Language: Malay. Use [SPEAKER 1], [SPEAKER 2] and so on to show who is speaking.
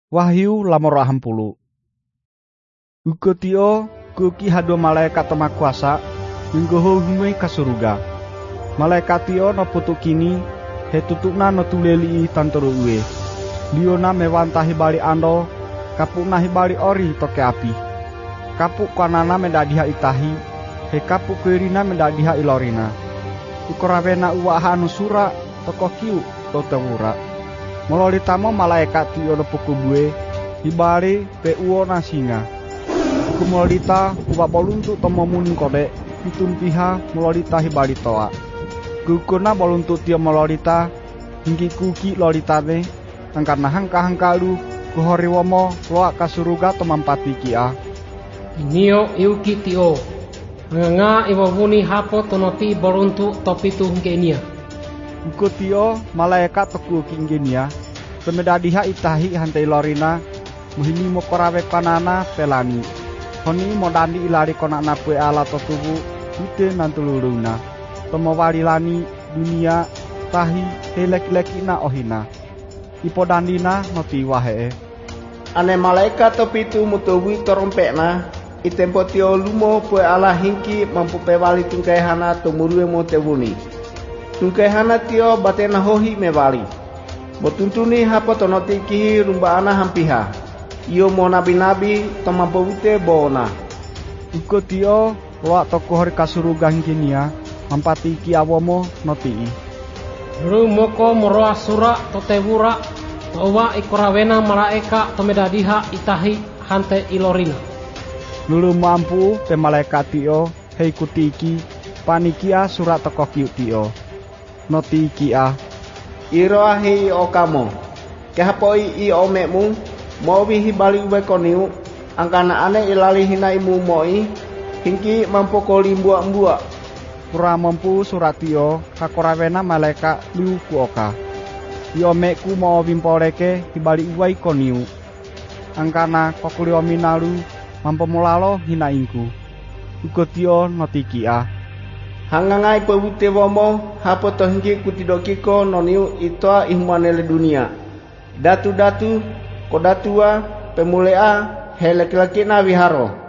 [SPEAKER 1] Wahyu lamor 20. Uga tio kuki hado malaikat tema kuasa nggoho hume ka surga. Malaikat tio no putukini he tutukna no tuleli tantoro uwe. Liona mewantahi bali ando kapukna hibali ori toke api. Kapuk kanana mendadiha itahi he kapuk kirina mendadiha ilorina. Ukorawena uwa hanu sura toko kiu to tewura. Mololitamo malaikat tio no pukubue hibali pe uo na singa. Kumolita uwa boluntu tomo muning kode hitun piha mololita hibali toa. Guguna boluntu tio mololita hinggi kuki lolitane angkana hangka-hangkalu kuhori womo loa kasuruga tomampati kia.
[SPEAKER 2] Nio iuki tio nga iwawuni hapo tonoti boluntu topitu ngenia.
[SPEAKER 1] Uko tio malaikat toku kingenia temedadiha itahi hantai lorina muhini mokorawe kanana pelani. Honi modandi ilari konakna pue ala totubu ite nantuluruna. Tomo walilani dunia tahi helek-leki na ohina. Ipodandina noti wahe.
[SPEAKER 3] Ane malaikat topitu mutuwi torompekna itempo tio lumo pue ala hingki mampu pewali tungkaihana tumurue mo tewuni. Tungkaihana tio batena hohi mewali. Botuntuni hapo tonoti kihi rumbaana hampiha. Iyo mo nabi-nabi tomampo wite bona.
[SPEAKER 1] Uko tio loa tokohori kasuruga hingkinia mampati kiawomo notii.
[SPEAKER 2] Rumoko moroa sura totewura towa ikorawena malaika tomedadiha itahi hante ilorina.
[SPEAKER 1] Lulu mampu te malaikat tio hei kutiki panikia surat toko kiu tio. Noti kia.
[SPEAKER 3] Iroa hei okamo. Kehapoi i omekmu mowi hibali uwe koniu angkana ane ilali hinaimu moi hingki mampu kolimbua-mbua.
[SPEAKER 1] Pura mampu surat tio kakorawena malaikat liu kuoka. Iomekku mau wimpoleke hibali uwai koniu. Angkana kokulio minalu mampu mulalo hinainku. Uko tio noti kia.
[SPEAKER 3] Hangangai pewute womo hapo tohingki kutidokiko noniu itoa ihmanele dunia. Datu-datu kodatua pemulea helek-lekina wiharo.